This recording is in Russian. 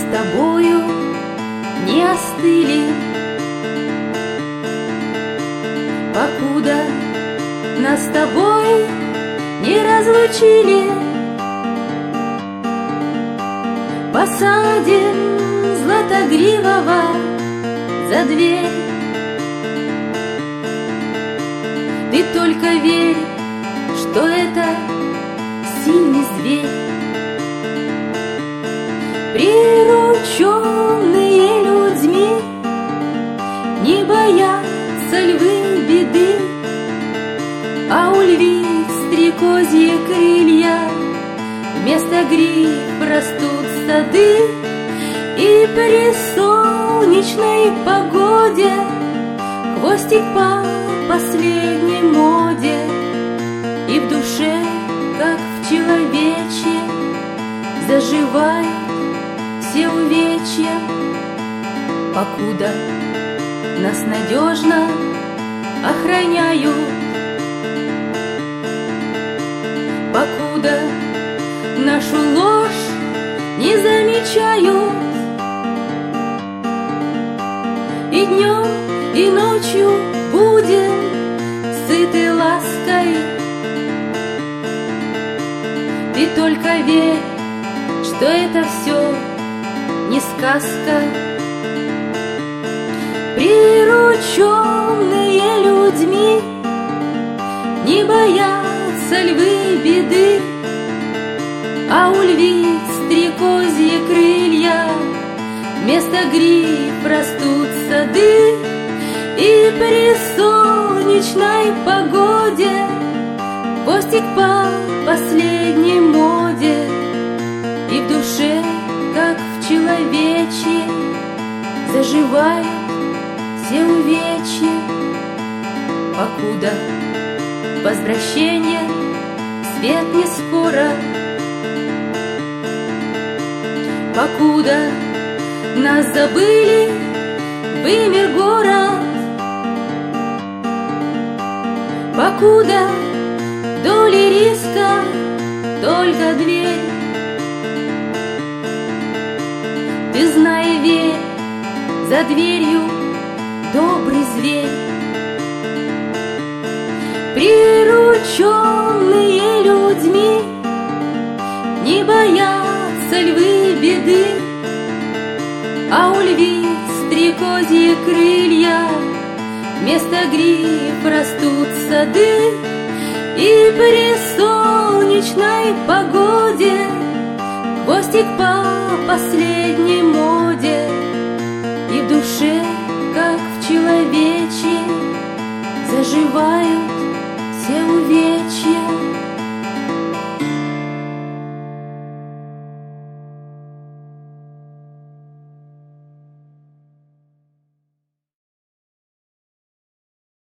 тобою не остыли, покуда нас с тобой не разлучили. Посадим златогривого за дверь. Ты только верь, что это сильный зверь. Прирученные людьми, не боятся львы беды, а у львиц стрекозьи крылья, вместо гриб растут сады. И при солнечной погоде хвостик по последней моде, и в душе, как в человечье, заживают все увечья, покуда нас надежно охраняют, покуда нашу ложь не замечают. И днем, и ночью будем сыты лаской. Ты только верь, что это все не сказка. Прирученные людьми, не боятся львы беды, а у львиц стрекозьи крылья, вместо гриб растут сады. И при солнечной погоде хвостик по последней моде, и в душе, как в человечье, заживают все увечья, покуда возвращение в свет не скоро, покуда нас забыли, вымер город, покуда доли риска только дверь. Ты знай, верь, за дверью добрый зверь. Прирученные людьми, не боятся львы беды, а у львиц стрекозьи крылья, вместо гриб растут сады. И при солнечной погоде хвостик по последней моде,